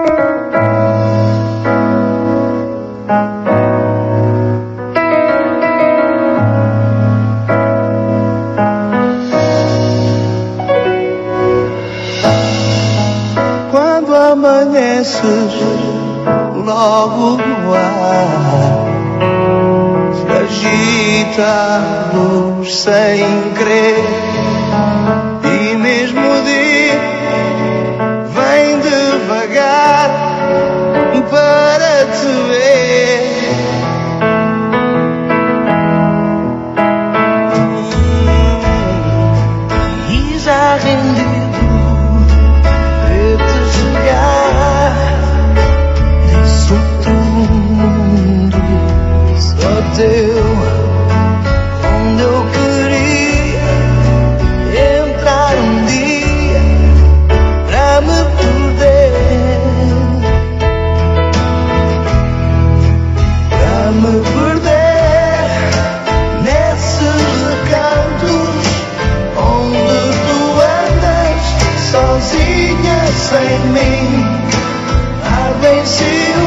Quando amanheces, logo no ar se agita a luz sem querer, e mesmo o dia vem devagar para te ver. E já rendido de te jogar nesse outro mundo só teu, onde eu queria entrar um dia pra me perder, pra me perder nesses recantos onde tu andas sozinha sem mim, ardem silêncio.